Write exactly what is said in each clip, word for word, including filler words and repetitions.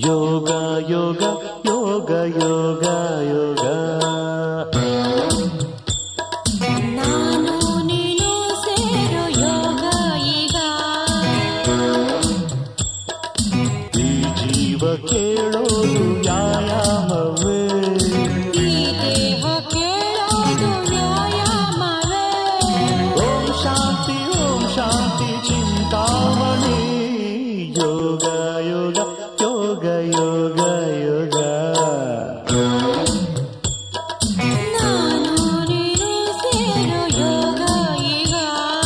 ಯೋಗ ಯೋಗ ಯೋಗ ಯೋಗ ಯೋಗ ನಾನು ನೀನು ಸೇರೋ ಯೋಗ ಈಗ ಈ ಜೀವ ಕೇಳೋದು ವ್ಯಾಯಾಮವೇ ಈ ದೇಹ ಕೇಳೋದು ವ್ಯಾಯಾಮವೇ ಓಂ ಶಾಂತಿ ಓಂ ಶಾಂತಿ ಚಿಂತಾಮಣಿ ಯೋಗ ಯೋಗ ಯೋಗ ಯೋಗ ಯೋಗ ನಾನು ನೀನು ಸೇರೋ ಯೋಗ ಈಗ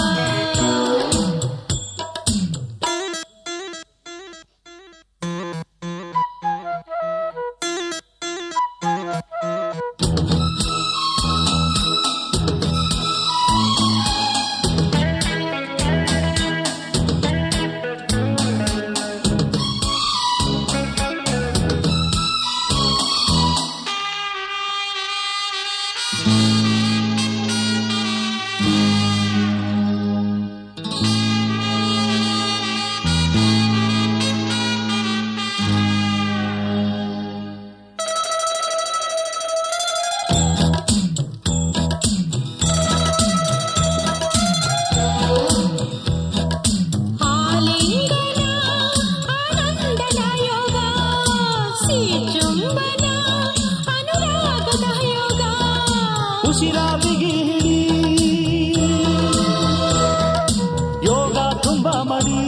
ಆಲಿಂಗನ ಆನಂದದ ಯೋಗ ಸಿಚುಂಬನ ಅನುರಾಗದ ಯೋಗ ಉಸಿರಾವಿಗೆ ಯೋಗ ತುಂಬ ಮಡಿ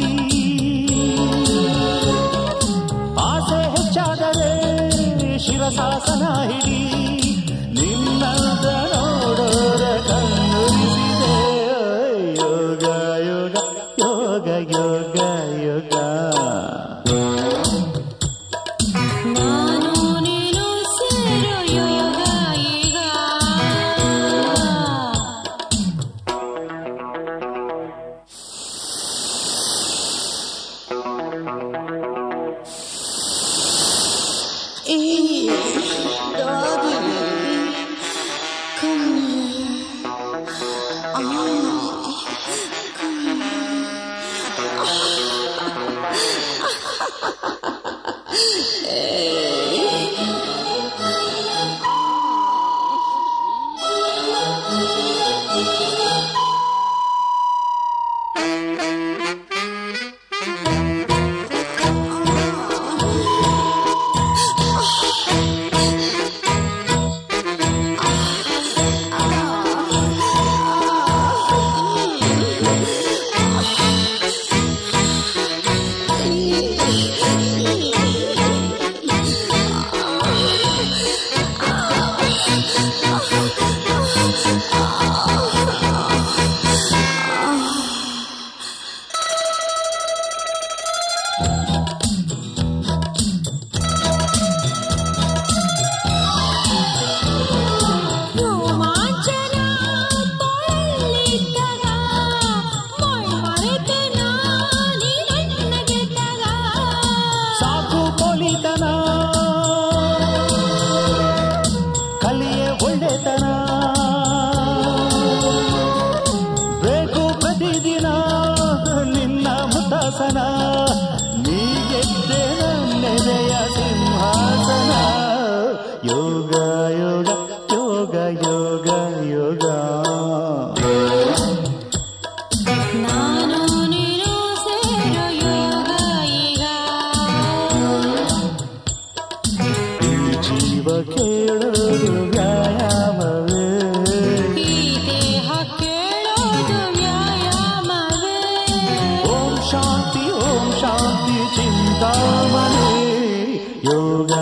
ಆಸೆ ಹೆಚ್ಚಾದರೆ ಶಿರಸಾಸನ ಹಿಡಿ ನಿನ್ನದ ನೋಡೋರ ಕಣ್ಣುರಿಸಿದೆ ಯೋಗ ಯೋಗ ಯೋಗ ಯೋಗ ಯೋಗ ನಾನು ನೀನು ಸೇರೋ ಯೋಗ ಈಗ Hey, doggy, come here. Ah, come here. ರೋಮಾಂಚನ ತೊಳೆಲಿದ್ದಾಗ ಮೈಮರೆತೆನ ನೀ ನನ್ನ ಗೆದ್ದಾಗ ಸಾಕು ಕೊಲಿತನ ಕಲಿಯೇ ಒಳ್ಳೆತನ ಬೇಕು ಪ್ರತಿದಿನ ನಿನ್ನ ಮುದ್ದಾಸನ ನೀ ಗೆದ್ದೆ ನನ್ನೆದೆಯ ಸಿಂಹಾಸನ ಯೋಗ ಯೋಗ ಯೋಗ ಯೋಗ ಯೋಗ ನಾನು ನೀನು ಸೇರೋ ಯೋಗ ಈಗ ಈ ಜೀವ ಕೇಳೋದು ವ್ಯಾಯಾಮವೇ ಈ ದೇಹ ಕೇಳೋದು ವ್ಯಾಯಾಮವೇ ಓಂ ಶಾಂತಿ ಓಂ ಶಾಂತಿ ಚಿಂತಾಮಣಿ ಯೋಗ